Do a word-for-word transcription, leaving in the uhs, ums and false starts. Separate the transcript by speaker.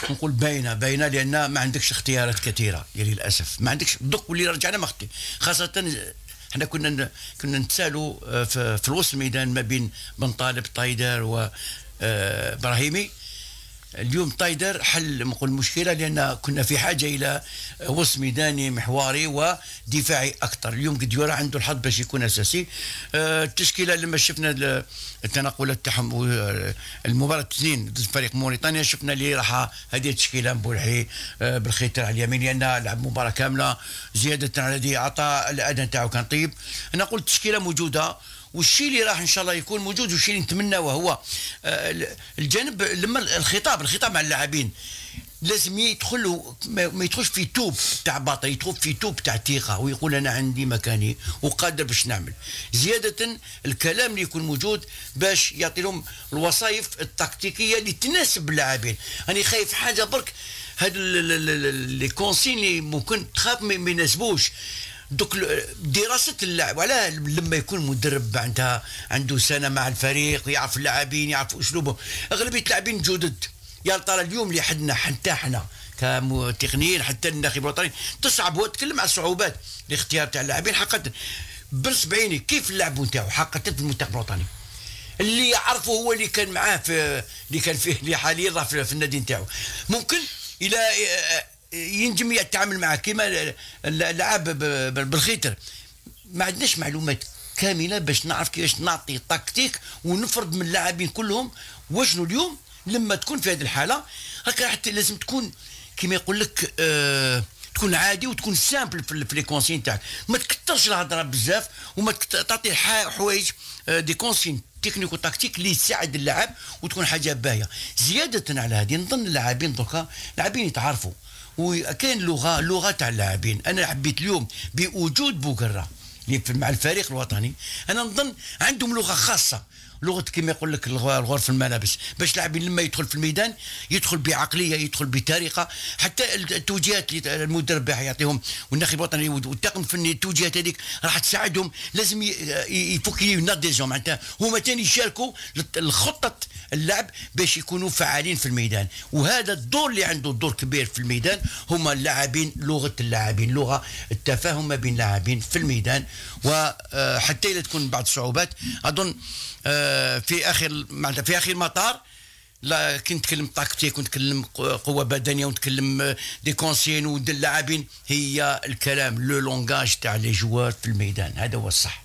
Speaker 1: نقول باينه باينه لان ما عندكش اختيارات كثيره يا للاسف، ما عندكش دوك واللي رجعنا ما اختي خاصه. احنا كنا كنا نتسالوا في, في الوسط الميدان ما بين بن طالب طايدر و ابراهيمي. اليوم طايدر حل نقول المشكله لان كنا في حاجه الى وسط ميداني محوري ودفاعي اكثر. اليوم قد يرى عنده الحظ باش يكون اساسي. التشكيله لما شفنا التنقلات تاعهم المباراه اثنين ضد فريق موريتانيا شفنا اللي راح هذه التشكيله مبولحي بالخيتر على اليمين لان لعب مباراه كامله زياده على هذه عطاء الاداء تاعو كان طيب. انا قلت التشكيله موجوده والشيء اللي راح ان شاء الله يكون موجود والشيء اللي نتمناه وهو الجانب لما الخطاب الخطاب مع اللاعبين لازم يدخلوا ما يدخلش في توب تاع باطل، يدخل في توب تاع ثقه ويقول انا عندي مكاني وقادر باش نعمل. زياده الكلام اللي يكون موجود باش يعطي لهم الوظائف التكتيكيه اللي تناسب اللاعبين. انا خايف حاجه برك هاد لي كونسين اللي ممكن تخاف ما يناسبوش دوك دراسه اللاعب. ولا لما يكون مدرب عندها عنده سنه مع الفريق يعرف اللاعبين يعرف اسلوبه. اغلبيه اللاعبين جدد يا ترى اليوم اللي حدنا حتى احنا كتقنيين حتى الناخب الوطني تصعب. هو تكلم على الصعوبات الاختيار تاع اللاعبين حقا برس بعيني كيف اللعب نتاعو حقا في المنتخب الوطني اللي يعرفه هو اللي كان معاه في اللي كان فيه اللي حاليا في, في النادي نتاعو. ممكن الى ينجم يتعامل معه كما اللعب بالخيتر. ما عندناش معلومات كامله باش نعرف كيفاش نعطي تكتيك ونفرض من اللاعبين كلهم وشنو. اليوم لما تكون في هذه الحاله هكا حتى لازم تكون كما يقول لك آه تكون عادي وتكون سامبل في لي كونسين تاعك. ما تكثرش الهضره بزاف وما تعطي حوايج آه دي كونسين تكنيكو تكتيك اللي تساعد اللاعب وتكون حاجه باهيه. زياده على هذه نظن اللاعبين دوكا لاعبين يتعرفوا وكاين لغه لغه تاع اللاعبين. انا حبيت اليوم بوجود بوقره مع الفريق الوطني انا نظن عندهم لغه خاصه لغه كما يقول لك الغرف الملابس باش اللاعبين لما يدخل في الميدان يدخل بعقليه يدخل بطريقه. حتى التوجيهات اللي المدرب يعطيهم والناخب الوطني والطاقم الفني التوجيهات هذيك راح تساعدهم. لازم يفك ينضجوا معناتها هما ثاني يشاركوا الخطه اللعب باش يكونوا فعالين في الميدان. وهذا الدور اللي عنده دور كبير في الميدان هما اللاعبين لغه اللاعبين لغه التفاهم ما بين اللاعبين في الميدان. وحتى اذا تكون بعض الصعوبات اظن في اخر في اخر مطار لا كنت نتكلم تكتيك ونتكلم قوه بدنيه ونتكلم دي كونسين ودي اللاعبين هي الكلام لو لونغاج تاع لي جوار في الميدان. هذا هو الصح.